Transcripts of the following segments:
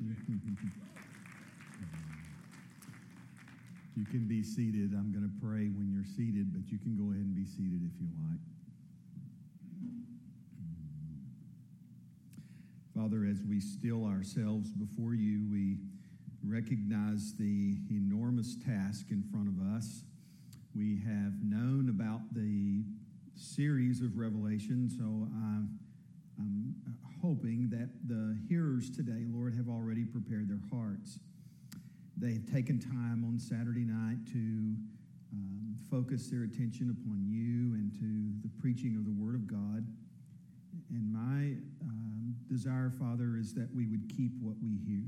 You can be seated. I'm going to pray when you're seated, but you can go ahead and be seated if you like. Father, as we still ourselves before you, we recognize the enormous task in front of us. We have known about the series of Revelation, so I'm hoping that the hearers today, Lord, have already prepared their hearts. They've taken time on Saturday night to focus their attention upon you and to the preaching of the Word of God. And my desire, Father, is that we would keep what we hear,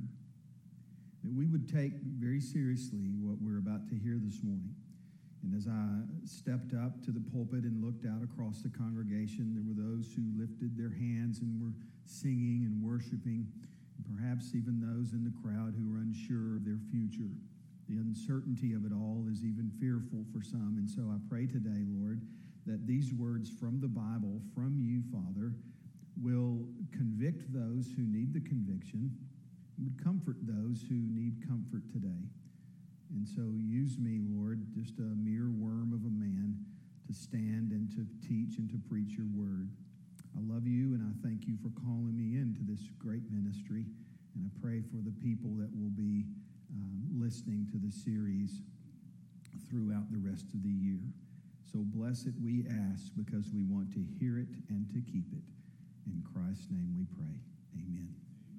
that we would take very seriously what we're about to hear this morning. And as I stepped up to the pulpit and looked out across the congregation, there were those who lifted their hands and were singing and worshiping, and perhaps even those in the crowd who were unsure of their future. The uncertainty of it all is even fearful for some. And so I pray today, Lord, that these words from the Bible, from you, Father, will convict those who need the conviction, would comfort those who need comfort today. And so use me, Lord, just a mere worm of a man, to stand and to teach and to preach your word. I love you, and I thank you for calling me into this great ministry. And I pray for the people that will be listening to the series throughout the rest of the year. So bless it, we ask, because we want to hear it and to keep it. In Christ's name we pray. Amen.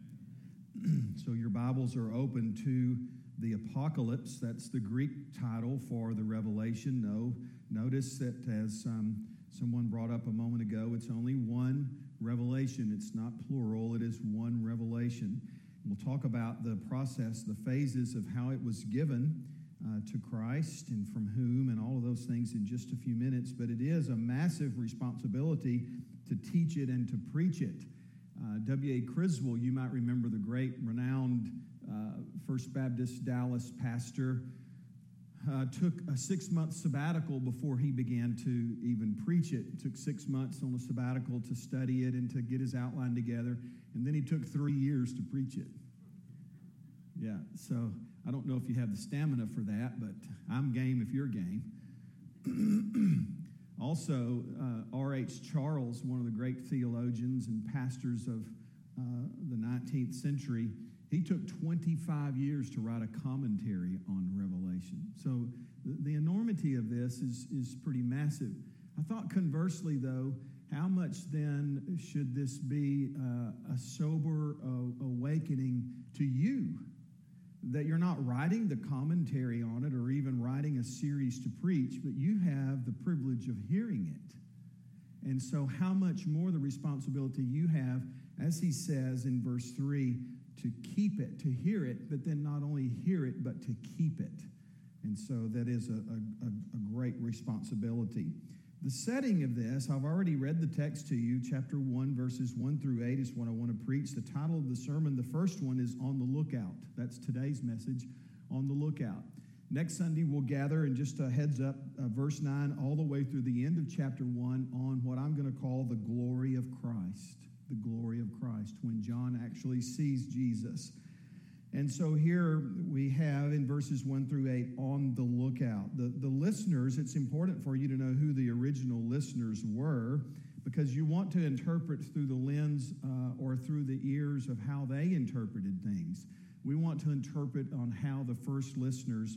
Amen. So your Bibles are open to the Apocalypse. That's the Greek title for the Revelation. Notice that as someone brought up a moment ago, it's only one revelation. It's not plural. It is one revelation. We'll talk about the process, the phases of how it was given to Christ and from whom and all of those things in just a few minutes. But it is a massive responsibility to teach it and to preach it. W.A. Criswell, you might remember, the great, renowned First Baptist Dallas pastor, took a 6-month sabbatical before he began to even preach it. It took 6 months on a sabbatical to study it and to get his outline together, and then he took 3 years to preach it. Yeah, so I don't know if you have the stamina for that, but I'm game if you're game. Also, R.H. Charles, one of the great theologians and pastors of the 19th century, he took 25 years to write a commentary on Revelation. So the enormity of this is pretty massive. I thought conversely, though, how much then should this be a sober awakening to you, that you're not writing the commentary on it or even writing a series to preach, but you have the privilege of hearing it. And so how much more the responsibility you have, as he says in verse 3, to keep it, to hear it, but then not only hear it, but to keep it. And so that is a great responsibility. The setting of this, I've already read the text to you. Chapter 1, verses 1 through 8 is what I want to preach. The title of the sermon, the first one, is On the Lookout. That's today's message, On the Lookout. Next Sunday, we'll gather, and just a heads up, verse 9 all the way through the end of chapter 1 on what I'm going to call the glory of Christ. The glory of Christ, when John actually sees Jesus. And so here we have in verses 1 through 8, on the lookout. The listeners, it's important for you to know who the original listeners were, because you want to interpret through the lens or through the ears of how they interpreted things. We want to interpret on how the first listeners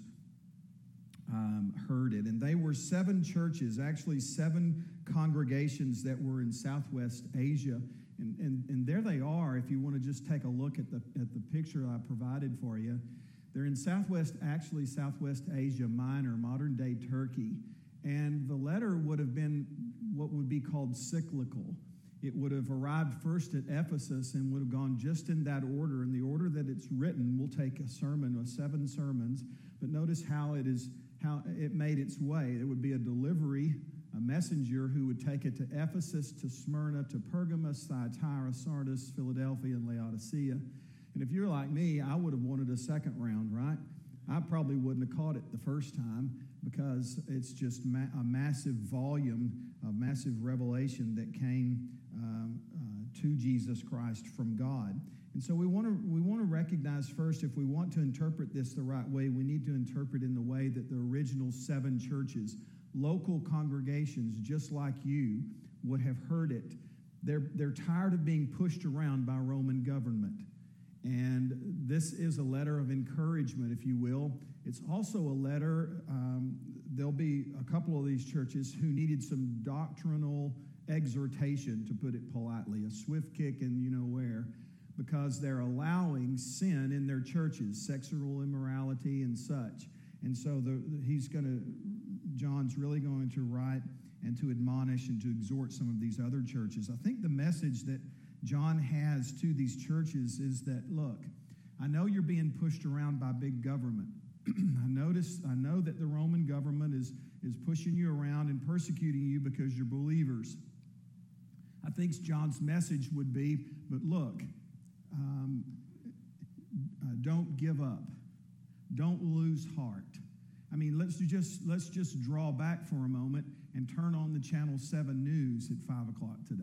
heard it. And they were 7 churches, actually 7 congregations that were in Southwest Asia. And there they are, if you want to just take a look at the picture I provided for you. They're in Southwest Asia Minor, modern-day Turkey. And the letter would have been what would be called cyclical. It would have arrived first at Ephesus and would have gone just in that order. In the order that it's written, we'll take a sermon or 7 sermons. But notice how it made its way. It would be a delivery, a messenger who would take it to Ephesus, to Smyrna, to Pergamos, Thyatira, Sardis, Philadelphia, and Laodicea. And if you're like me, I would have wanted a second round, right? I probably wouldn't have caught it the first time, because it's just a massive volume, a massive revelation that came to Jesus Christ from God. And so we want to recognize first, if we want to interpret this the right way, we need to interpret in the way that the original 7 churches, local congregations just like you, would have heard it. They're tired of being pushed around by Roman government. And this is a letter of encouragement, if you will. It's also a letter, there'll be a couple of these churches who needed some doctrinal exhortation, to put it politely, a swift kick in you-know-where, because they're allowing sin in their churches, sexual immorality and such. And so John's really going to write and to admonish and to exhort some of these other churches. I think the message that John has to these churches is that, look, I know you're being pushed around by big government. I know that the Roman government is pushing you around and persecuting you because you're believers. I think John's message would be, but look, don't give up. Don't lose heart. I mean, let's just draw back for a moment and turn on the Channel 7 news at 5 o'clock today,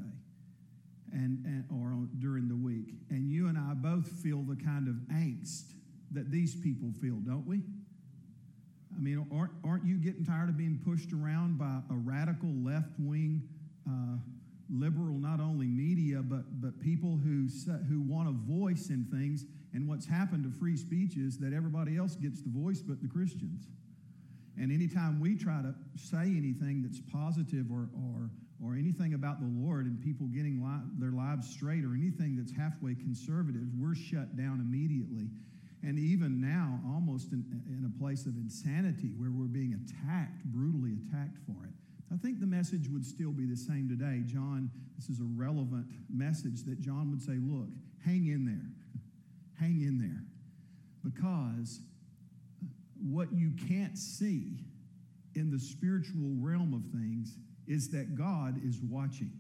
or during the week. And you and I both feel the kind of angst that these people feel, don't we? I mean, aren't you getting tired of being pushed around by a radical left-wing, liberal, not only media, but people who want a voice in things? And what's happened to free speech is that everybody else gets the voice but the Christians. And anytime we try to say anything that's positive or anything about the Lord and people getting their lives straight, or anything that's halfway conservative, we're shut down immediately. And even now, almost in a place of insanity where we're being attacked, brutally attacked for it. I think the message would still be the same today. John, this is a relevant message that John would say, look, hang in there. Hang in there. Because what you can't see in the spiritual realm of things is that God is watching.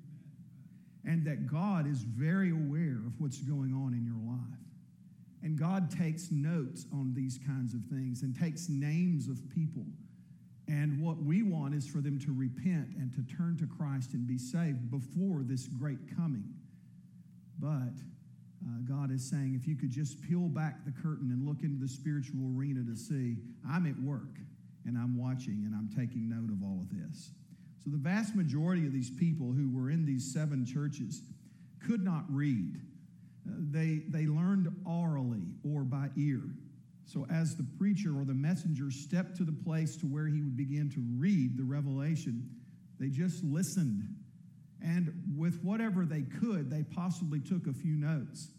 And that God is very aware of what's going on in your life. And God takes notes on these kinds of things and takes names of people. And what we want is for them to repent and to turn to Christ and be saved before this great coming. But God is saying, if you could just peel back the curtain and look into the spiritual arena to see, I'm at work and I'm watching and I'm taking note of all of this. So the vast majority of these people who were in these 7 churches could not read. They learned orally or by ear. So as the preacher or the messenger stepped to the place to where he would begin to read the revelation, they just listened. And with whatever they could, they possibly took a few notes.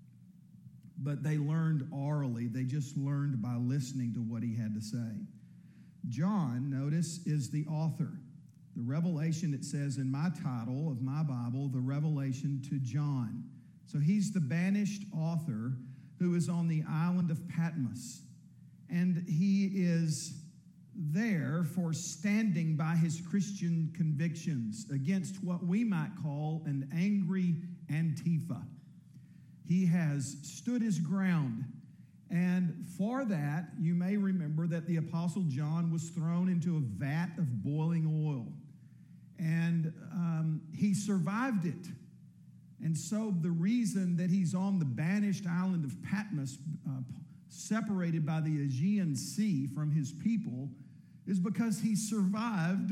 But they learned orally. They just learned by listening to what he had to say. John, notice, is the author. The revelation, it says in my title of my Bible, the revelation to John. So he's the banished author who is on the island of Patmos. And he is there for standing by his Christian convictions against what we might call an angry Antifa. He has stood his ground. And for that, you may remember that the Apostle John was thrown into a vat of boiling oil. And he survived it. And so the reason that he's on the banished island of Patmos, separated by the Aegean Sea from his people, is because he survived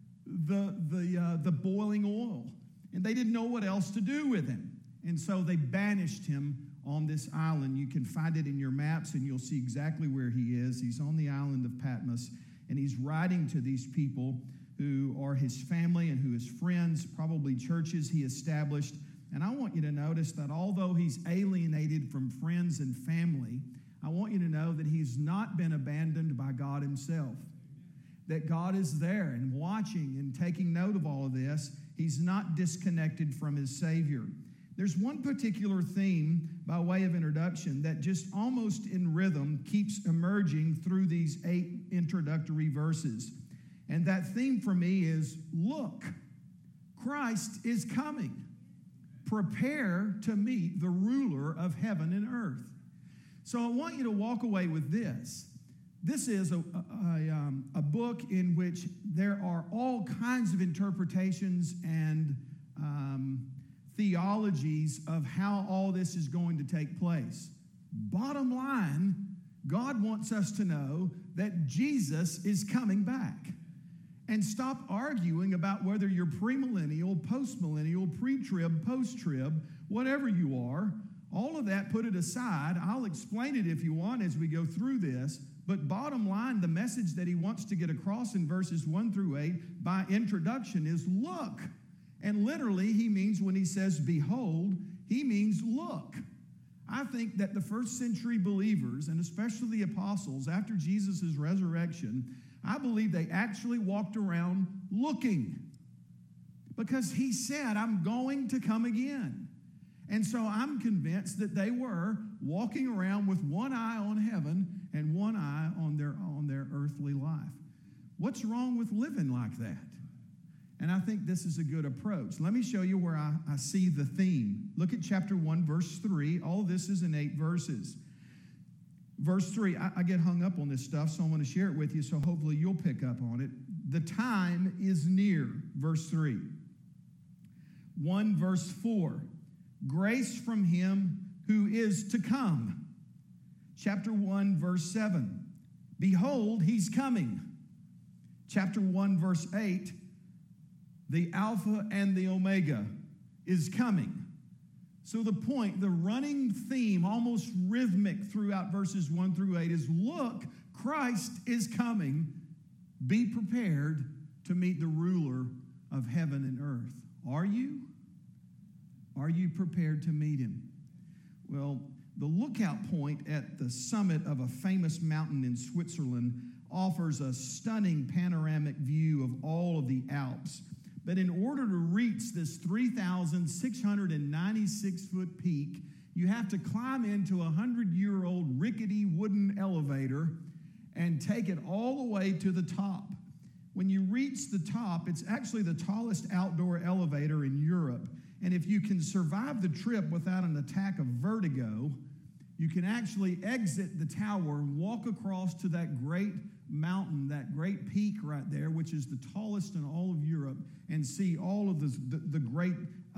the boiling oil. And they didn't know what else to do with him. And so they banished him on this island. You can find it in your maps, and you'll see exactly where he is. He's on the island of Patmos, and he's writing to these people who are his family and who his friends, probably churches he established. And I want you to notice that although he's alienated from friends and family, I want you to know that he's not been abandoned by God himself. That God is there and watching and taking note of all of this. He's not disconnected from his Savior. There's one particular theme by way of introduction that just almost in rhythm keeps emerging through these 8 introductory verses. And that theme for me is, look, Christ is coming. Prepare to meet the ruler of heaven and earth. So I want you to walk away with this. This is a book in which there are all kinds of interpretations and theologies of how all this is going to take place. Bottom line, God wants us to know that Jesus is coming back. And stop arguing about whether you're premillennial, postmillennial, pre-trib, post-trib, whatever you are. All of that, put it aside. I'll explain it if you want as we go through this. But bottom line, the message that he wants to get across in verses 1 through 8 by introduction is look. And literally, he means when he says behold, he means look. I think that the first century believers, and especially the apostles, after Jesus' resurrection, I believe they actually walked around looking. Because he said, I'm going to come again. And so I'm convinced that they were walking around with one eye on heaven and one eye on their earthly life. What's wrong with living like that? And I think this is a good approach. Let me show you where I see the theme. Look at chapter 1, verse 3. All of this is in 8 verses. Verse 3, I get hung up on this stuff, so I want to share it with you, so hopefully you'll pick up on it. The time is near, verse 3. 1 verse 4, grace from him who is to come. Chapter 1, verse 7, behold, he's coming. Chapter 1, verse 8, the Alpha and the Omega is coming. So the point, the running theme, almost rhythmic throughout verses 1 through 8 is, look, Christ is coming. Be prepared to meet the ruler of heaven and earth. Are you? Are you prepared to meet him? Well, the lookout point at the summit of a famous mountain in Switzerland offers a stunning panoramic view of all of the Alps. But in order to reach this 3,696-foot peak, you have to climb into a 100-year-old rickety wooden elevator and take it all the way to the top. When you reach the top, it's actually the tallest outdoor elevator in Europe. And if you can survive the trip without an attack of vertigo, you can actually exit the tower and walk across to that great mountain, that great peak right there, which is the tallest in all of Europe, and see all of the great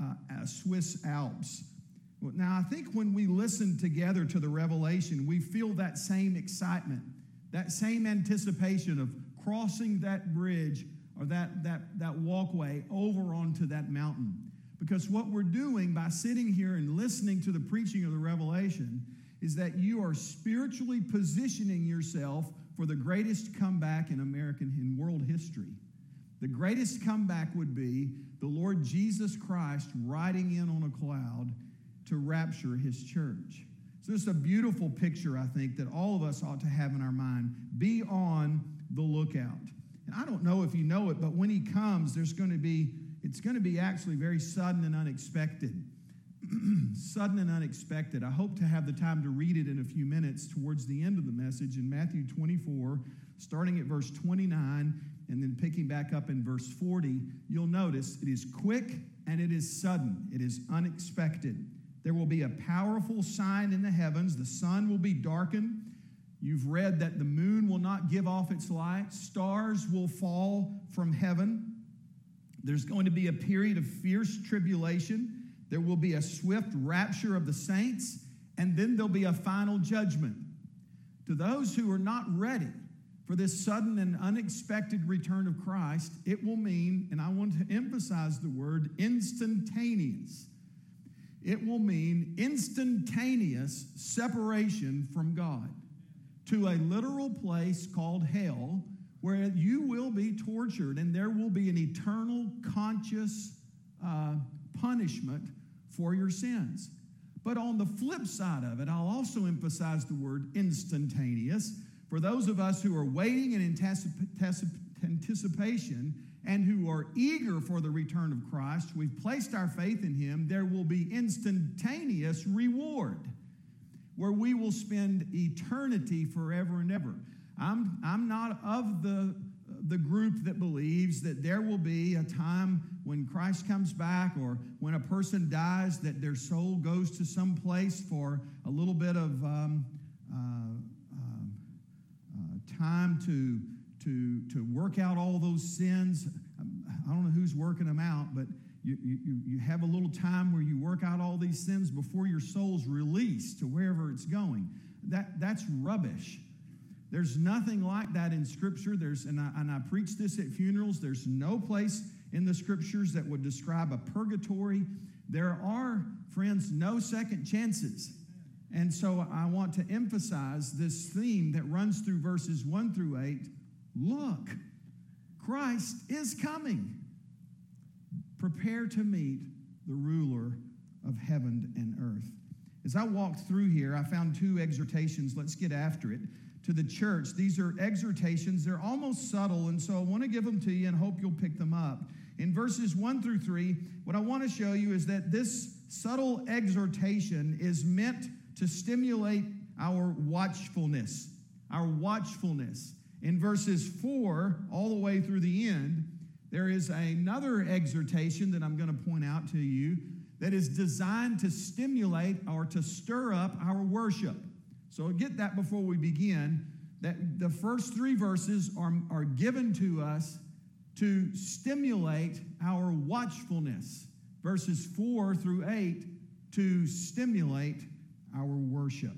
Swiss Alps. Now, I think when we listen together to the Revelation, we feel that same excitement, that same anticipation of crossing that bridge or that walkway over onto that mountain. Because what we're doing by sitting here and listening to the preaching of the Revelation is that you are spiritually positioning yourself for the greatest comeback in world history. The greatest comeback would be the Lord Jesus Christ riding in on a cloud to rapture his church. So it's a beautiful picture, I think, that all of us ought to have in our mind. Be on the lookout. And I don't know if you know it, but when he comes, it's going to be actually very sudden and unexpected. Sudden and unexpected. I hope to have the time to read it in a few minutes towards the end of the message in Matthew 24, starting at verse 29 and then picking back up in verse 40. You'll notice it is quick and it is sudden. It is unexpected. There will be a powerful sign in the heavens. The sun will be darkened. You've read that the moon will not give off its light. Stars will fall from heaven. There's going to be a period of fierce tribulation. There will be a swift rapture of the saints, and then there'll be a final judgment. To those who are not ready for this sudden and unexpected return of Christ, it will mean, and I want to emphasize the word instantaneous. It will mean instantaneous separation from God to a literal place called hell, where you will be tortured and there will be an eternal conscious punishment for your sins. But on the flip side of it, I'll also emphasize the word instantaneous. For those of us who are waiting in anticipation and who are eager for the return of Christ, we've placed our faith in him, there will be instantaneous reward where we will spend eternity forever and ever. I'm not of the group that believes that there will be a time when Christ comes back or when a person dies that their soul goes to some place for a little bit of time to work out all those sins. I don't know who's working them out, but you have a little time where you work out all these sins before your soul's released to wherever it's going. That's rubbish. There's nothing like that in Scripture. And I preach this at funerals. There's no place in the Scriptures that would describe a purgatory. There are, friends, no second chances. And so I want to emphasize this theme that runs through verses 1 through 8. Look, Christ is coming. Prepare to meet the ruler of heaven and earth. As I walked through here, I found 2 exhortations. Let's get after it. To the church. These are exhortations. They're almost subtle, and so I want to give them to you and hope you'll pick them up. In verses 1 through 3, what I want to show you is that this subtle exhortation is meant to stimulate our watchfulness. Our watchfulness. In verses 4 all the way through the end, there is another exhortation that I'm going to point out to you that is designed to stimulate or to stir up our worship. So get that before we begin, that the first 3 verses are given to us to stimulate our watchfulness. Verses 4 through 8 to stimulate our worship.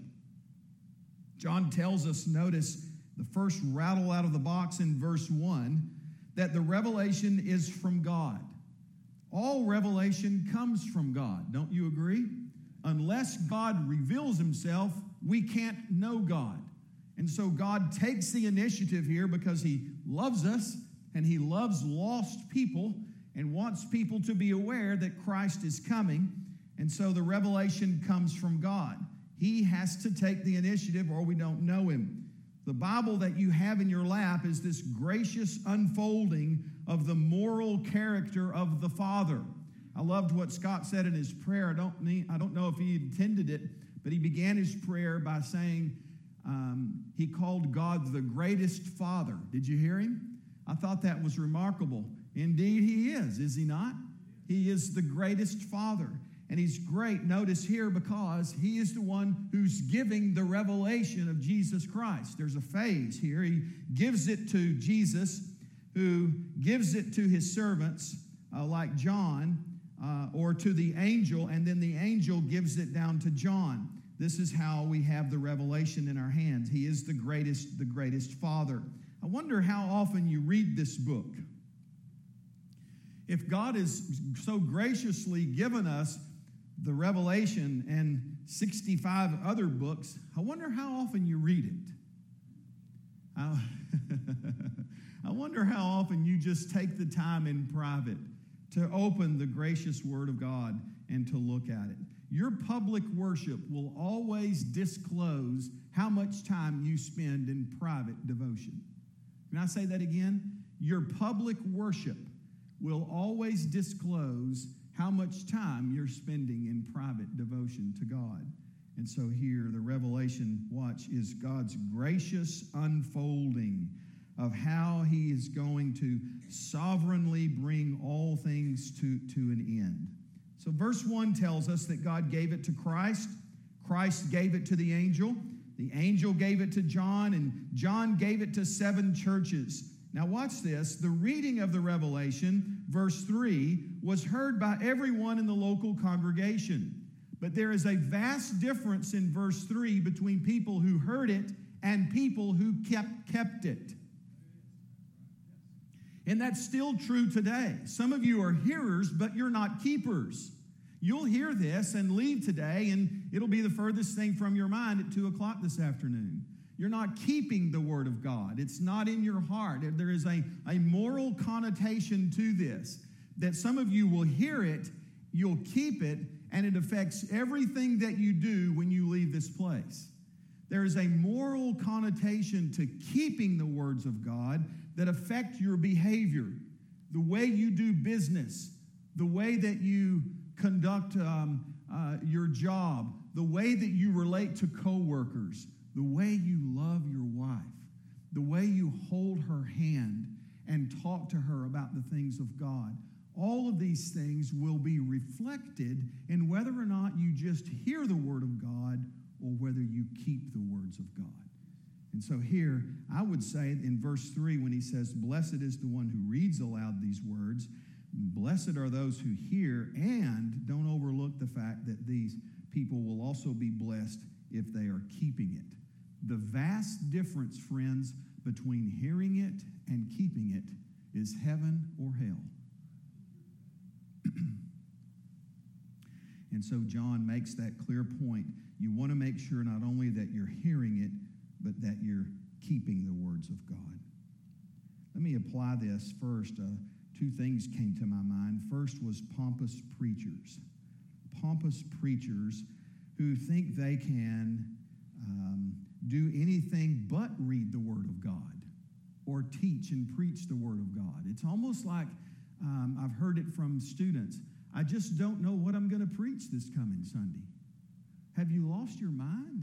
John tells us, notice the first rattle out of the box in verse 1, that the revelation is from God. All revelation comes from God. Don't you agree? Unless God reveals himself, we can't know God. And so God takes the initiative here because he loves us and he loves lost people and wants people to be aware that Christ is coming. And so the revelation comes from God. He has to take the initiative or we don't know him. The Bible that you have in your lap is this gracious unfolding of the moral character of the Father. I loved what Scott said in his prayer. I don't know if he intended it, but he began his prayer by saying he called God the greatest Father. Did you hear him? I thought that was remarkable. Indeed, he is he not? He is the greatest Father. And he's great, notice here, because he is the one who's giving the revelation of Jesus Christ. There's a phase here. He gives it to Jesus, who gives it to his servants, like John, or to the angel, and then the angel gives it down to John. This is how we have the revelation in our hands. He is the greatest Father. I wonder how often you read this book. If God has so graciously given us the Revelation and 65 other books, I wonder how often you read it. I wonder how often you just take the time in private to open the gracious Word of God and to look at it. Your public worship will always disclose how much time you spend in private devotion. Can I say that again? Your public worship will always disclose how much time you're spending in private devotion to God. And so here, the revelation, watch, is God's gracious unfolding of how he is going to sovereignly bring all things to an end. So verse 1 tells us that God gave it to Christ. Christ gave it to the angel gave it to John, and John gave it to 7 churches. Now watch this. The reading of the revelation, verse 3, was heard by everyone in the local congregation. But there is a vast difference in verse 3 between people who heard it and people who kept it. And that's still true today. Some of you are hearers, but you're not keepers. You'll hear this and leave today, and it'll be the furthest thing from your mind at 2 o'clock this afternoon. You're not keeping the Word of God. It's not in your heart. There is a moral connotation to this, that some of you will hear it, you'll keep it, and it affects everything that you do when you leave this place. There is a moral connotation to keeping the words of God that affect your behavior, the way you do business, the way that you conduct your job, the way that you relate to coworkers, the way you love your wife, the way you hold her hand and talk to her about the things of God. All of these things will be reflected in whether or not you just hear the Word of God or whether you keep the words of God. And so here, I would say in verse 3 when he says, "Blessed is the one who reads aloud these words," Blessed are those who hear, and don't overlook the fact that these people will also be blessed if they are keeping it. The vast difference, friends, between hearing it and keeping it is heaven or hell. And so John makes that clear point. You want to make sure not only that you're hearing it, but that you're keeping the words of God. Let me apply this first. Two things came to my mind. First was pompous preachers. Pompous preachers who think they can do anything but read the Word of God or teach and preach the Word of God. It's almost like I've heard it from students. I just don't know what I'm going to preach this coming Sunday. Have you lost your mind?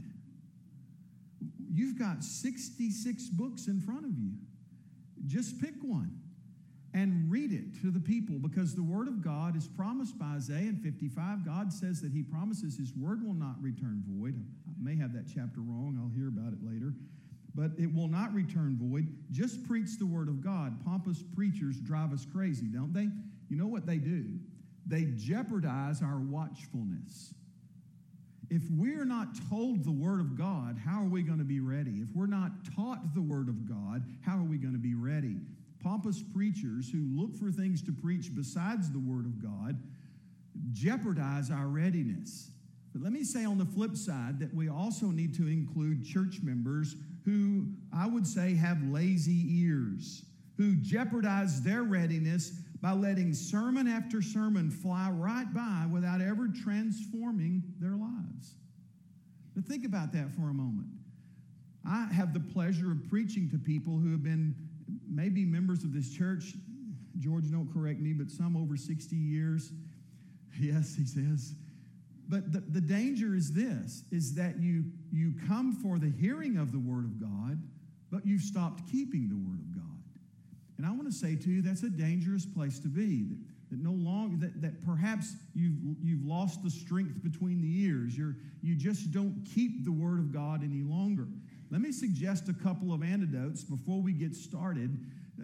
You've got 66 books in front of you. Just pick one and read it to the people, because the Word of God is promised by Isaiah 55. God says that He promises His Word will not return void. I may have that chapter wrong. I'll hear about it later. But it will not return void. Just preach the Word of God. Pompous preachers drive us crazy, don't they? You know what they do? They jeopardize our watchfulness. If we're not told the Word of God, how are we going to be ready? If we're not taught the Word of God, how are we going to be ready? Pompous preachers who look for things to preach besides the Word of God jeopardize our readiness. But let me say on the flip side that we also need to include church members who I would say have lazy ears, who jeopardize their readiness by letting sermon after sermon fly right by without ever transforming their lives. But think about that for a moment. I have the pleasure of preaching to people who have been maybe members of this church. George, don't correct me, but some over 60 years. Yes, he says. But the danger is this, is that you come for the hearing of the Word of God, but you've stopped keeping the Word of God. And I want to say to you, that's a dangerous place to be. That no longer that perhaps you've lost the strength between the ears. You just don't keep the Word of God any longer. Let me suggest a couple of antidotes before we get started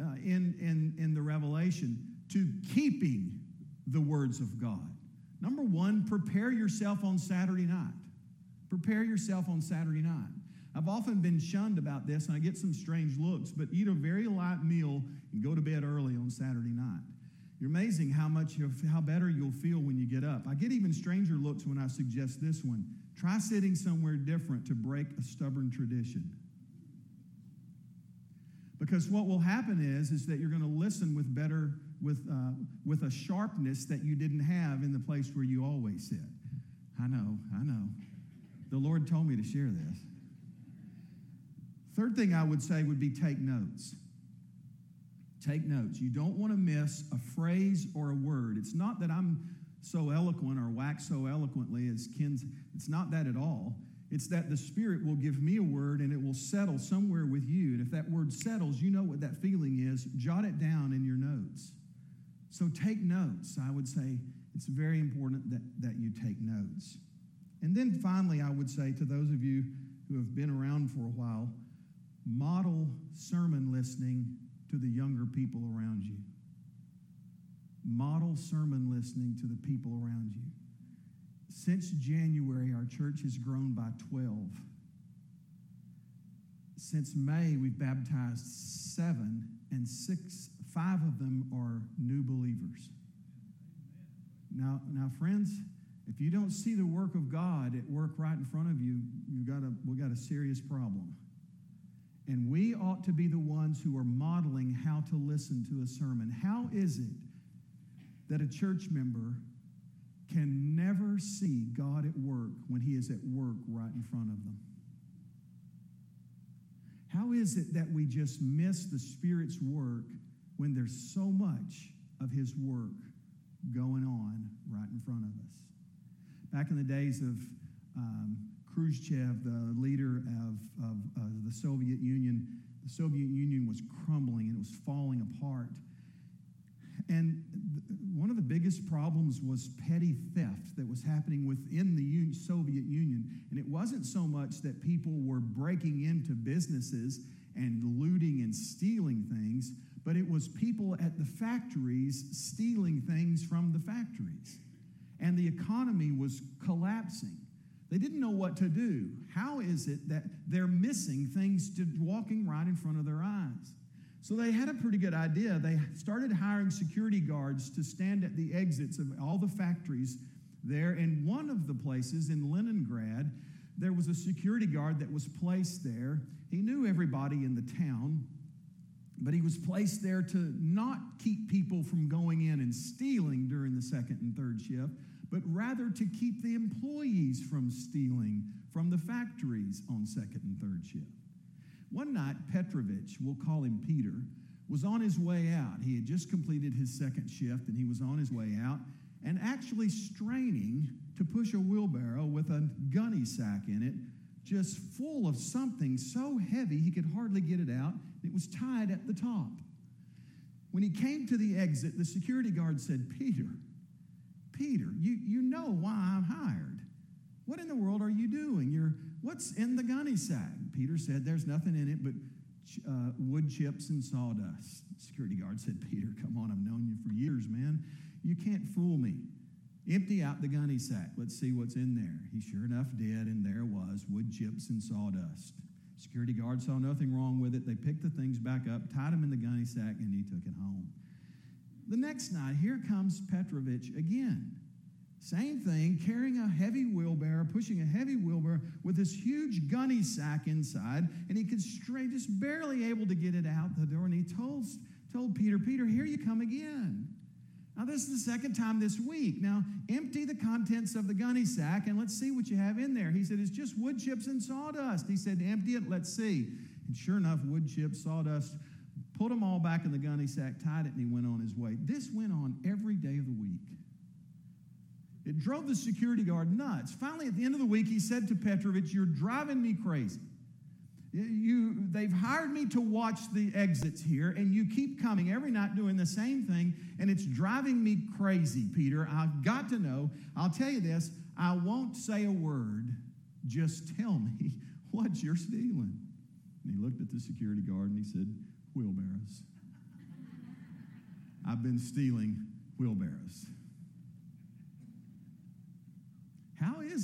in the Revelation to keeping the words of God. Number one, prepare yourself on Saturday night. Prepare yourself on Saturday night. I've often been shunned about this, and I get some strange looks, but eat a very light meal and go to bed early on Saturday night. You're amazing how better you'll feel when you get up. I get even stranger looks when I suggest this one. Try sitting somewhere different to break a stubborn tradition. Because what will happen is that you're going to listen with a sharpness that you didn't have in the place where you always sit. I know. The Lord told me to share this. Third thing I would say would be take notes. Take notes. You don't want to miss a phrase or a word. It's not that I'm so eloquent or wax so eloquently as Ken's. It's not that at all. It's that the Spirit will give me a word and it will settle somewhere with you. And if that word settles, you know what that feeling is. Jot it down in your notes. So take notes. I would say it's very important that you take notes. And then finally, I would say to those of you who have been around for a while, model sermon listening to the younger people around you. Model sermon listening to the people around you. Since January, our church has grown by 12. Since May, we've baptized 7, and 5 of them are new believers. Now, friends, if you don't see the work of God at work right in front of you, we've got a serious problem. And we ought to be the ones who are modeling how to listen to a sermon. How is it that a church member can never see God at work when He is at work right in front of them? How is it that we just miss the Spirit's work when there's so much of His work going on right in front of us? Back in the days of Khrushchev, the leader of the Soviet Union was crumbling and it was falling apart. And one of the biggest problems was petty theft that was happening within the Soviet Union. And it wasn't so much that people were breaking into businesses and looting and stealing things, but it was people at the factories stealing things from the factories. And the economy was collapsing. They didn't know what to do. How is it that they're missing things walking right in front of their eyes? So they had a pretty good idea. They started hiring security guards to stand at the exits of all the factories there. In one of the places in Leningrad, there was a security guard that was placed there. He knew everybody in the town, but he was placed there to not keep people from going in and stealing during the second and third shift, but rather to keep the employees from stealing from the factories on second and third shift. One night, Petrovich, we'll call him Peter, was on his way out. He had just completed his second shift, and he was on his way out and actually straining to push a wheelbarrow with a gunny sack in it, just full of something so heavy he could hardly get it out. It was tied at the top. When he came to the exit, the security guard said, Peter, you know why I'm hired. What in the world are you doing? What's in the gunny sack? Peter said, there's nothing in it but wood chips and sawdust. The security guard said, Peter, come on, I've known you for years, man. You can't fool me. Empty out the gunny sack. Let's see what's in there. He sure enough did, and there was wood chips and sawdust. Security guard saw nothing wrong with it. They picked the things back up, tied them in the gunny sack, and he took it home. The next night, here comes Petrovich again. Same thing, carrying a heavy wheelbarrow, pushing a heavy wheelbarrow with this huge gunny sack inside, and he could just barely able to get it out the door, and he told Peter, here you come again. Now, this is the second time this week. Now, empty the contents of the gunny sack, and let's see what you have in there. He said, it's just wood chips and sawdust. He said, empty it, let's see. And sure enough, wood chips, sawdust, put them all back in the gunny sack, tied it, and he went on his way. This went on every day of the week. It drove the security guard nuts. Finally, at the end of the week, he said to Petrovich, you're driving me crazy. They've hired me to watch the exits here, and you keep coming every night doing the same thing, and it's driving me crazy, Peter. I've got to know. I'll tell you this. I won't say a word. Just tell me what you're stealing. And he looked at the security guard, and he said, wheelbarrows. I've been stealing wheelbarrows. How is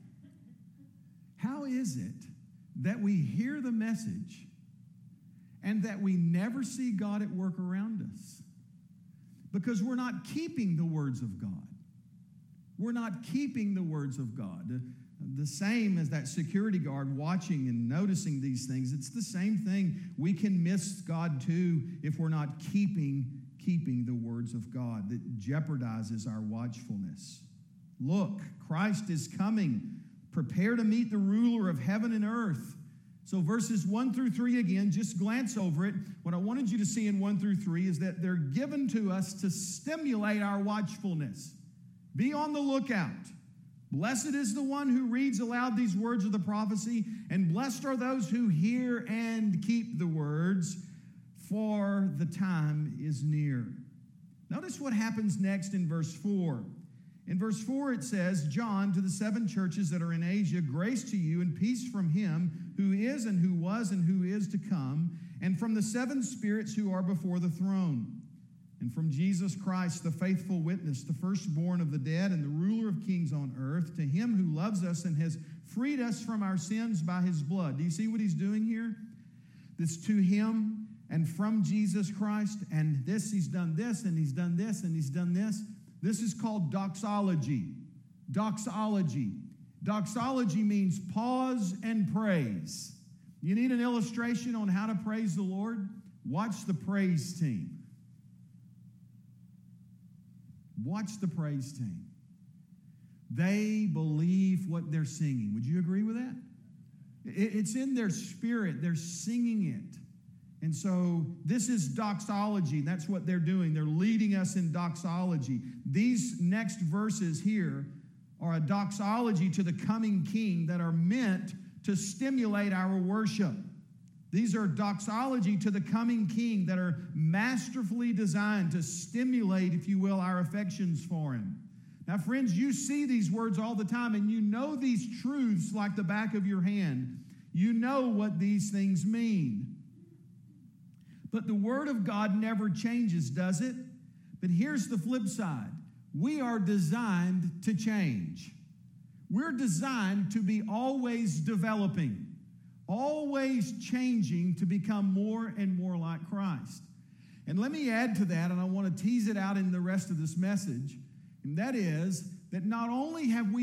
it that we hear the message and that we never see God at work around us? Because we're not keeping the words of God. We're not keeping the words of God. The same as that security guard watching and noticing these things. It's the same thing. We can miss God too if we're not keeping the words of God. That jeopardizes our watchfulness. Look, Christ is coming. Prepare to meet the ruler of heaven and earth. So verses 1 through 3 again, just glance over it. What I wanted you to see in 1 through 3 is that they're given to us to stimulate our watchfulness. Be on the lookout. Blessed is the one who reads aloud these words of the prophecy, and blessed are those who hear and keep the words, for the time is near. Notice what happens next in verse 4. In verse 4 it says, John, to the 7 churches that are in Asia, grace to you and peace from him who is and who was and who is to come, and from the 7 spirits who are before the throne, and from Jesus Christ, the faithful witness, the firstborn of the dead and the ruler of kings on earth, to him who loves us and has freed us from our sins by his blood. Do you see what he's doing here? This to him and from Jesus Christ, and this, he's done this, and he's done this, and he's done this. This is called doxology. Doxology. Doxology means pause and praise. You need an illustration on how to praise the Lord? Watch the praise team. Watch the praise team. They believe what they're singing. Would you agree with that? It's in their spirit. They're singing it. And so this is doxology. That's what they're doing. They're leading us in doxology. These next verses here are a doxology to the coming king that are meant to stimulate our worship. These are doxology to the coming king that are masterfully designed to stimulate, if you will, our affections for him. Now, friends, you see these words all the time, and you know these truths like the back of your hand. You know what these things mean. But the Word of God never changes, does it? But here's the flip side. We are designed to change. We're designed to be always developing, always changing to become more and more like Christ. And let me add to that, and I want to tease it out in the rest of this message, and that is that not only are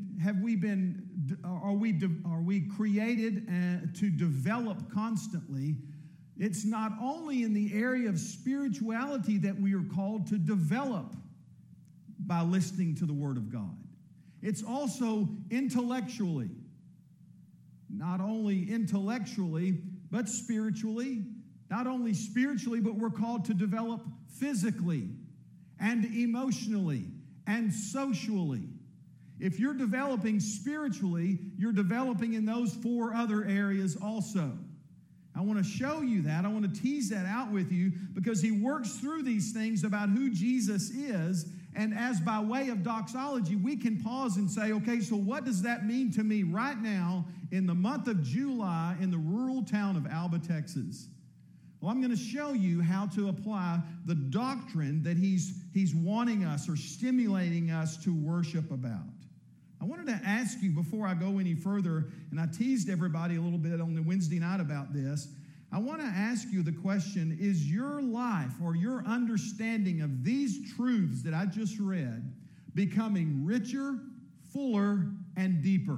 we created to develop constantly, it's not only in the area of spirituality that we are called to develop by listening to the Word of God. It's also intellectually. Not only intellectually, but spiritually. Not only spiritually, but we're called to develop physically and emotionally and socially. If you're developing spiritually, you're developing in those 4 other areas also. I want to show you that. I want to tease that out with you because he works through these things about who Jesus is. And as by way of doxology, we can pause and say, okay, so what does that mean to me right now in the month of July in the rural town of Alba, Texas? Well, I'm going to show you how to apply the doctrine that he's wanting us or stimulating us to worship about. I wanted to ask you before I go any further, and I teased everybody a little bit on the Wednesday night about this. I want to ask you the question, is your life or your understanding of these truths that I just read becoming richer, fuller, and deeper?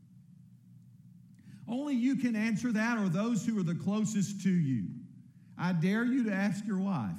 Only you can answer that, or those who are the closest to you. I dare you to ask your wife,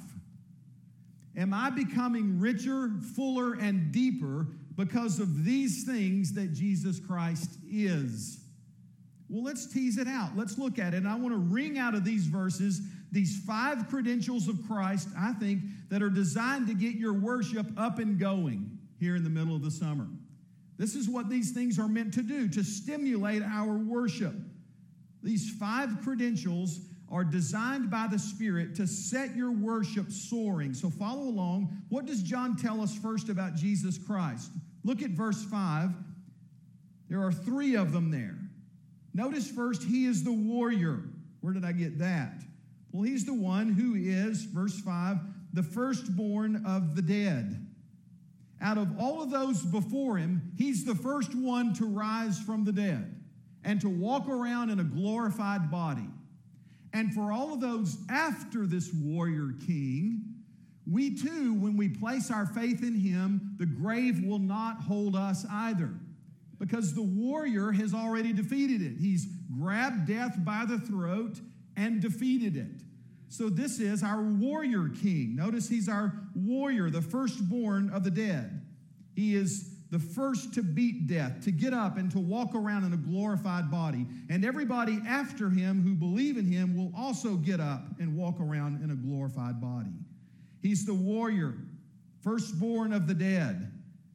am I becoming richer, fuller, and deeper because of these things that Jesus Christ is? Well, let's tease it out. Let's look at it. And I want to wring out of these verses these 5 credentials of Christ, I think, that are designed to get your worship up and going here in the middle of the summer. This is what these things are meant to do, to stimulate our worship. These 5 credentials are designed by the Spirit to set your worship soaring. So follow along. What does John tell us first about Jesus Christ? Look at verse 5. There are 3 of them there. Notice first, he is the warrior. Where did I get that? Well, he's the one who is, verse 5, the firstborn of the dead. Out of all of those before him, he's the first one to rise from the dead and to walk around in a glorified body. And for all of those after this warrior king, we too, when we place our faith in him, the grave will not hold us either. Because the warrior has already defeated it. He's grabbed death by the throat and defeated it. So this is our warrior king. Notice he's our warrior, the firstborn of the dead. He is the first to beat death, to get up and to walk around in a glorified body. And everybody after him who believe in him will also get up and walk around in a glorified body. He's the warrior, firstborn of the dead.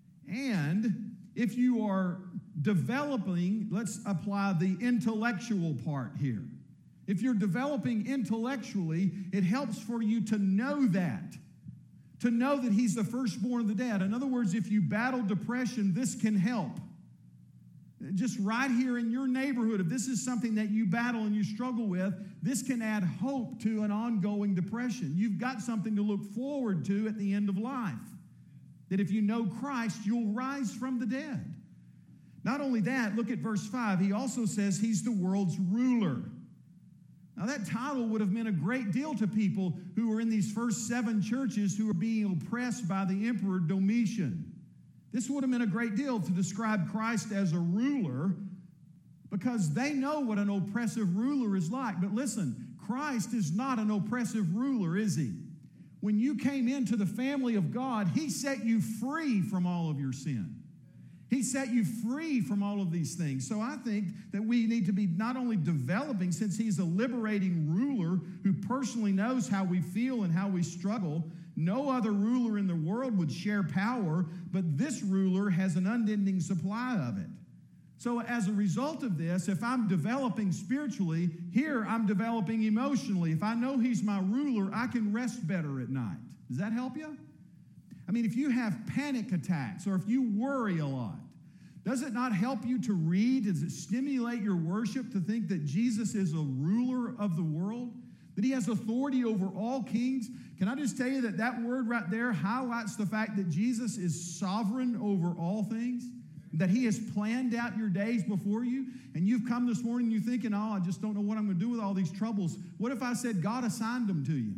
And if you are developing, let's apply the intellectual part here. If you're developing intellectually, it helps for you to know that. To know that he's the firstborn of the dead. In other words, if you battle depression, this can help. Just right here in your neighborhood, if this is something that you battle and you struggle with, this can add hope to an ongoing depression. You've got something to look forward to at the end of life. That if you know Christ, you'll rise from the dead. Not only that, look at verse 5. He also says he's the world's ruler. Now, that title would have meant a great deal to people who were in these first 7 churches who were being oppressed by the Emperor Domitian. This would have meant a great deal to describe Christ as a ruler because they know what an oppressive ruler is like. But listen, Christ is not an oppressive ruler, is he? When you came into the family of God, he set you free from all of your sin. He set you free from all of these things. So I think that we need to be not only developing, since he's a liberating ruler who personally knows how we feel and how we struggle. No other ruler in the world would share power, but this ruler has an unending supply of it. So as a result of this, if I'm developing spiritually, here I'm developing emotionally. If I know he's my ruler, I can rest better at night. Does that help you? I mean, if you have panic attacks or if you worry a lot, does it not help you to read? Does it stimulate your worship to think that Jesus is a ruler of the world? that he has authority over all kings. Can I just tell you that that word right there highlights the fact that Jesus is sovereign over all things, that he has planned out your days before you, and you've come this morning, you're thinking, oh, I just don't know what I'm going to do with all these troubles. What if I said God assigned them to you?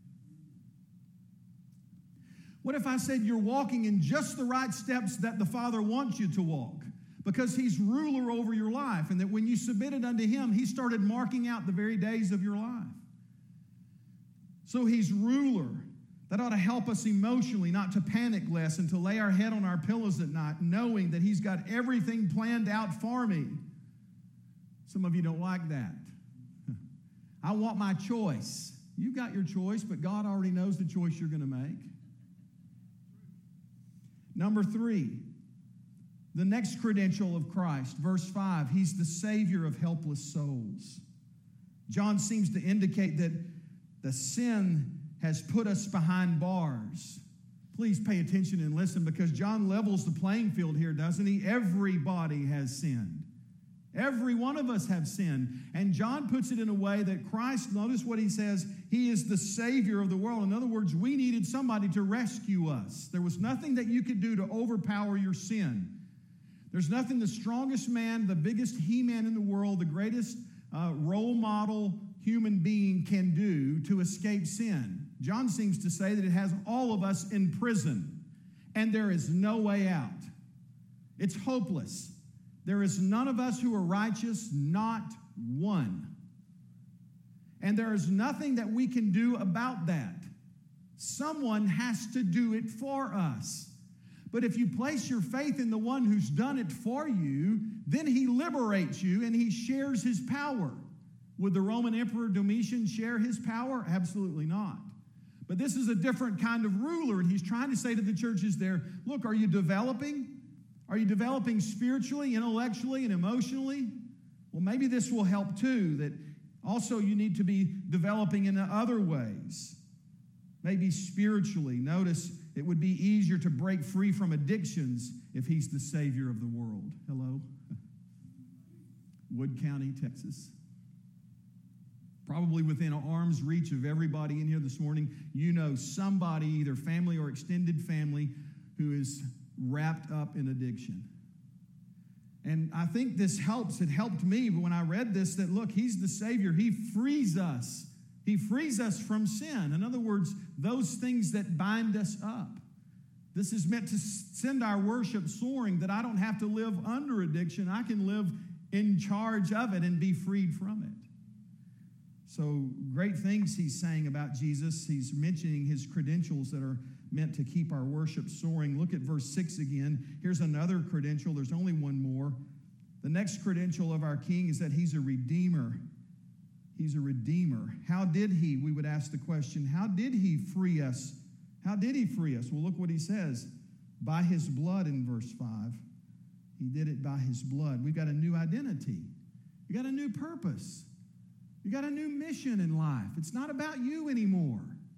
What if I said you're walking in just the right steps that the Father wants you to walk? Because he's ruler over your life, and that when you submitted unto him, he started marking out the very days of your life. So he's ruler. That ought to help us emotionally not to panic less and to lay our head on our pillows at night, knowing that he's got everything planned out for me. Some of you don't like that. I want my choice. You got your choice, but God already knows the choice you're going to make. Number 3, the next credential of Christ, verse 5, he's the Savior of helpless souls. John seems to indicate that the sin has put us behind bars. Please pay attention and listen, because John levels the playing field here, doesn't he? Everybody has sinned. Every one of us have sinned. And John puts it in a way that Christ, notice what he says, he is the Savior of the world. In other words, we needed somebody to rescue us. There was nothing that you could do to overpower your sin. There's nothing the strongest man, the biggest he-man in the world, the greatest role model human being can do to escape sin. John seems to say that it has all of us in prison, and there is no way out. It's hopeless. There is none of us who are righteous, not one. And there is nothing that we can do about that. Someone has to do it for us. But if you place your faith in the one who's done it for you, then he liberates you and he shares his power. Would the Roman Emperor Domitian share his power? Absolutely not. But this is a different kind of ruler, and he's trying to say to the churches there, look, are you developing? Are you developing spiritually, intellectually, and emotionally? Well, maybe this will help too, that also you need to be developing in other ways. Maybe spiritually. Notice it would be easier to break free from addictions if he's the Savior of the world. Hello? Wood County, Texas. Probably within arm's reach of everybody in here this morning, you know somebody, either family or extended family, who is wrapped up in addiction. And I think this helps. It helped me when I read this, that look, he's the Savior. He frees us. He frees us from sin. In other words, those things that bind us up. This is meant to send our worship soaring, that I don't have to live under addiction. I can live in charge of it and be freed from it. So great things he's saying about Jesus. He's mentioning his credentials that are meant to keep our worship soaring. Look at verse 6 again. Here's another credential. There's only one more. The next credential of our King is that he's a redeemer. He's a redeemer. How did he? We would ask the question, how did he free us? How did he free us? Well, look what he says. By his blood in verse 5. He did it by his blood. We've got a new identity. We got a new purpose. You got a new mission in life. It's not about you anymore.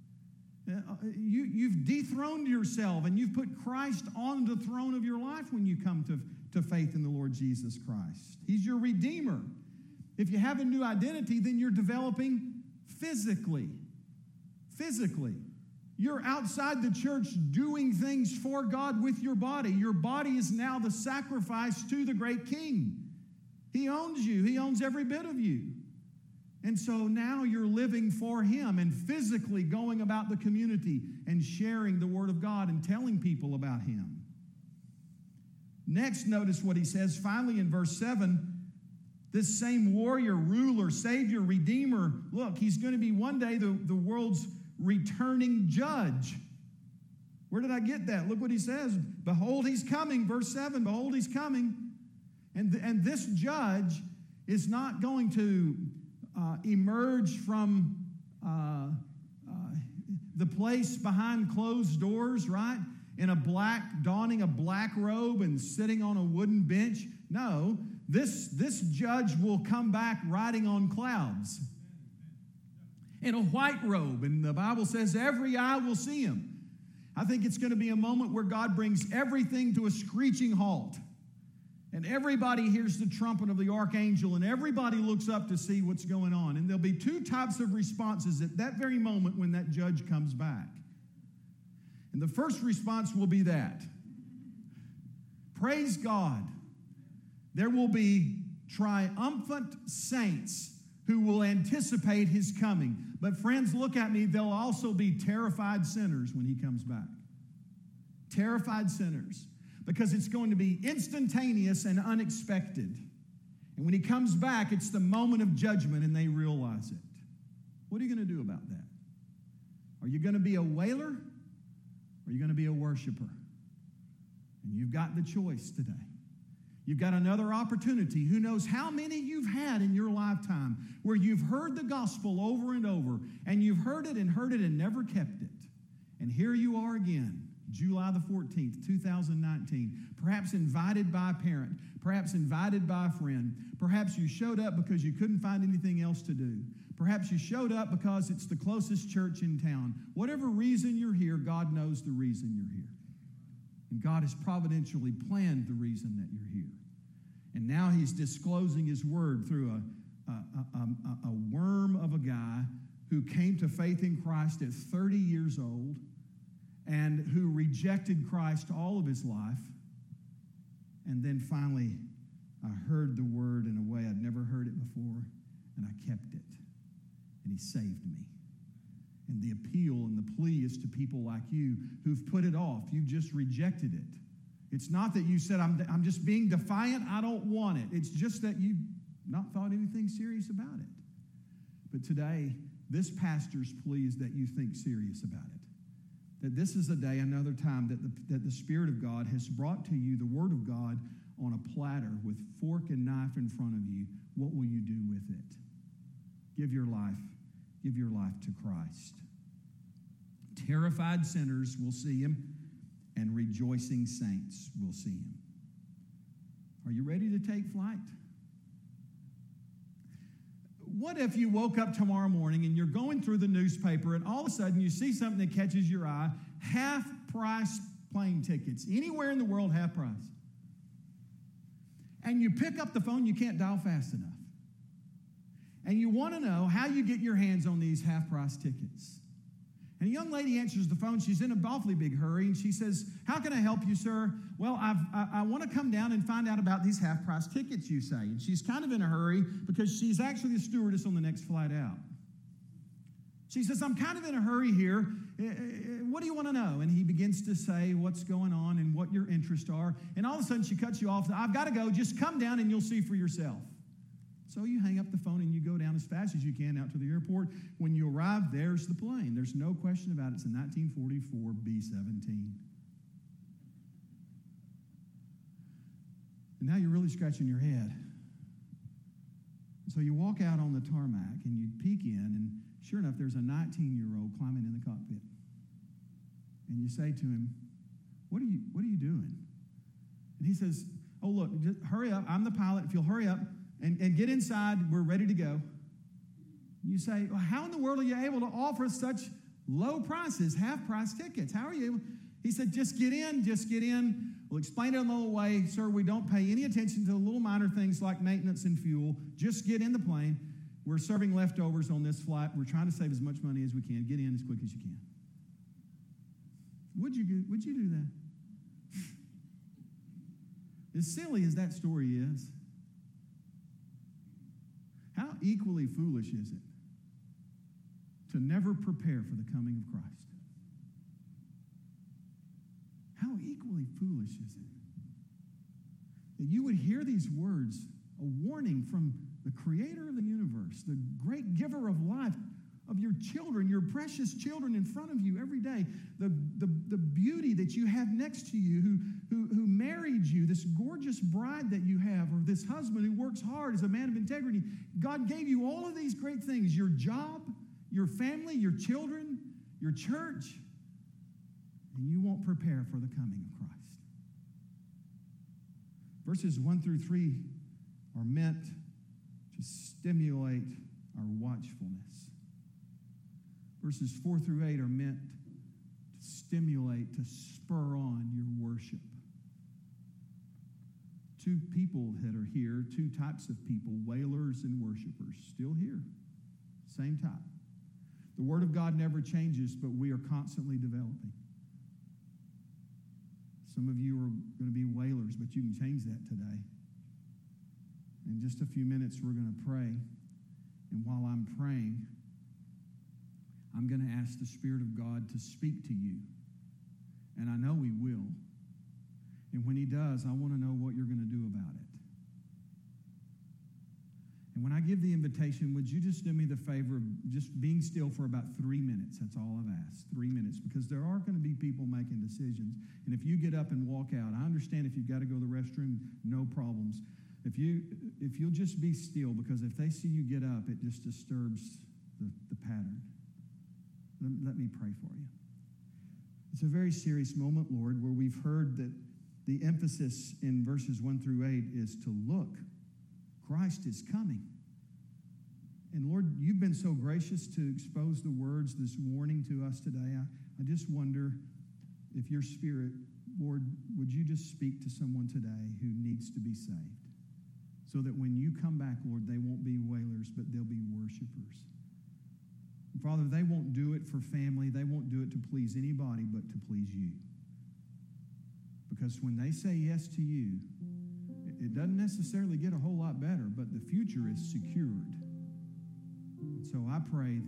You've dethroned yourself, and you've put Christ on the throne of your life when you come to faith in the Lord Jesus Christ. He's your Redeemer. If you have a new identity, then you're developing physically. Physically. You're outside the church doing things for God with your body. Your body is now the sacrifice to the great King. He owns you. He owns every bit of you. And so now you're living for him and physically going about the community and sharing the word of God and telling people about him. Next, notice what he says finally in verse 7. This same warrior, ruler, savior, redeemer, look, he's going to be one day the world's returning judge. Where did I get that? Look what he says. Behold, he's coming. Verse 7, behold, he's coming. And this judge is not going to emerge from the place behind closed doors, right? Donning a black robe and sitting on a wooden bench. No, this judge will come back riding on clouds in a white robe. And the Bible says every eye will see him. I think it's going to be a moment where God brings everything to a screeching halt. And everybody hears the trumpet of the archangel, and everybody looks up to see what's going on. And there'll be two types of responses at that very moment when that judge comes back. And the first response will be that. Praise God. There will be triumphant saints who will anticipate his coming. But friends, look at me. There'll also be terrified sinners when he comes back. Terrified sinners. Because it's going to be instantaneous and unexpected. And when he comes back, it's the moment of judgment and they realize it. What are you going to do about that? Are you going to be a wailer? Or are you going to be a worshiper? And you've got the choice today. You've got another opportunity. Who knows how many you've had in your lifetime where you've heard the gospel over and over, and you've heard it and never kept it. And here you are again. July the 14th, 2019, perhaps invited by a parent, perhaps invited by a friend, perhaps you showed up because you couldn't find anything else to do, perhaps you showed up because it's the closest church in town. Whatever reason you're here, God knows the reason you're here. And God has providentially planned the reason that you're here. And now he's disclosing his word through a worm of a guy who came to faith in Christ at 30 years old, and who rejected Christ all of his life. And then finally, I heard the word in a way I'd never heard it before, and I kept it. And he saved me. And the appeal and the plea is to people like you who've put it off. You've just rejected it. It's not that you said, I'm just being defiant, I don't want it. It's just that you've not thought anything serious about it. But today, this pastor's plea is that you think serious about it. That this is a day, another time, that the Spirit of God has brought to you the Word of God on a platter with fork and knife in front of you. What will you do with it? Give your life to Christ. Terrified sinners will see him, and rejoicing saints will see him. Are you ready to take flight? What if you woke up tomorrow morning and you're going through the newspaper and all of a sudden you see something that catches your eye, half-price plane tickets, anywhere in the world, half price. And you pick up the phone, you can't dial fast enough. And you want to know how you get your hands on these half-price tickets. And a young lady answers the phone. She's in an awfully big hurry, and she says, "How can I help you, sir?" "Well, I want to come down and find out about these half-price tickets, you say." And she's kind of in a hurry because she's actually the stewardess on the next flight out. She says, "I'm kind of in a hurry here. What do you want to know?" And he begins to say what's going on and what your interests are. And all of a sudden, she cuts you off. "I've got to go. Just come down and you'll see for yourself." So you hang up the phone and you go down as fast as you can out to the airport. When you arrive, there's the plane. There's no question about it. It's a 1944 B-17. And now you're really scratching your head. So you walk out on the tarmac and you peek in, and sure enough, there's a 19-year-old climbing in the cockpit. And you say to him, what are you doing? And he says, "Oh, look, just hurry up. I'm the pilot. If you'll hurry up and get inside, we're ready to go." And you say, "Well, how in the world are you able to offer such low prices, half-price tickets? How are you able?" He said, just get in. We'll explain it along the way. "Sir, we don't pay any attention to the little minor things like maintenance and fuel. Just get in the plane. We're serving leftovers on this flight. We're trying to save as much money as we can. Get in as quick as you can." Would you do that? As silly as that story is, how equally foolish is it to never prepare for the coming of Christ? How equally foolish is it that you would hear these words, a warning from the Creator of the universe, the great giver of life, of your children, your precious children in front of you every day, the beauty that you have next to you, who married you, this gorgeous bride that you have, or this husband who works hard as a man of integrity. God gave you all of these great things, your job, your family, your children, your church, and you won't prepare for the coming of Christ. Verses 1 through 3 are meant to stimulate our watchfulness. Verses 4 through 8 are meant to stimulate, to spur on your worship. two people that are here, two types of people, wailers and worshipers, still here. Same type. The Word of God never changes, but we are constantly developing. Some of you are going to be wailers, but you can change that today. In just a few minutes, we're going to pray. And while I'm praying, I'm going to ask the Spirit of God to speak to you. And I know He will. And when He does, I want to know what you're going to do about it. And when I give the invitation, would you just do me the favor of just being still for about 3 minutes? That's all I've asked, 3 minutes, because there are going to be people making decisions. And if you get up and walk out, I understand if you've got to go to the restroom, no problems. If you'll just be still, because if they see you get up, it just disturbs the pattern. Let me pray for you. It's a very serious moment, Lord, where we've heard that the emphasis in verses 1 through 8 is to look. Christ is coming. And Lord, you've been so gracious to expose the words this morning to us today. I just wonder if your Spirit, Lord, would you just speak to someone today who needs to be saved? So that when you come back, Lord, they won't be wailers, but they'll be worshipers. And Father, they won't do it for family. They won't do it to please anybody but to please you. Because when they say yes to you, it doesn't necessarily get a whole lot better, but the future is secured. And so I pray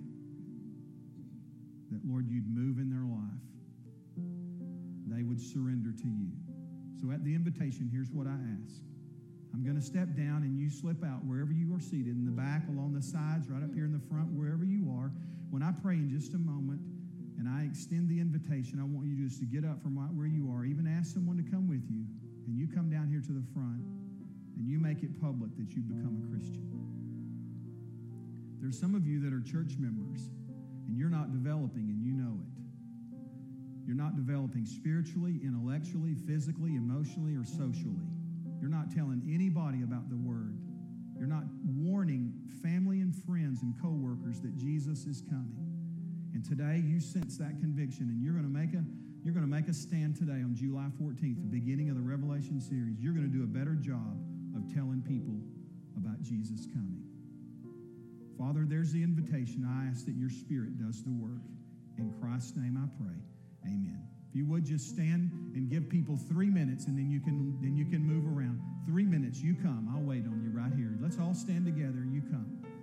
that, Lord, you'd move in their life. They would surrender to you. So at the invitation, here's what I ask. I'm going to step down and you slip out wherever you are seated, in the back, along the sides, right up here in the front, wherever you are. When I pray in just a moment and I extend the invitation, I want you just to get up from right where you are, even ask someone to come with you, and you come down here to the front and you make it public that you've become a Christian. There's some of you that are church members and you're not developing, and you know it. You're not developing spiritually, intellectually, physically, emotionally, or socially. You're not telling anybody about the Word. You're not warning family and friends and coworkers that Jesus is coming. And today you sense that conviction, and you're going to make a stand today on July 14th, the beginning of the Revelation series. You're going to do a better job of telling people about Jesus coming. Father, there's the invitation. I ask that your Spirit does the work. In Christ's name I pray. Amen. If you would just stand and give people 3 minutes, and then you can move around. 3 minutes, you come. I'll wait on you right here. Let's all stand together. You come.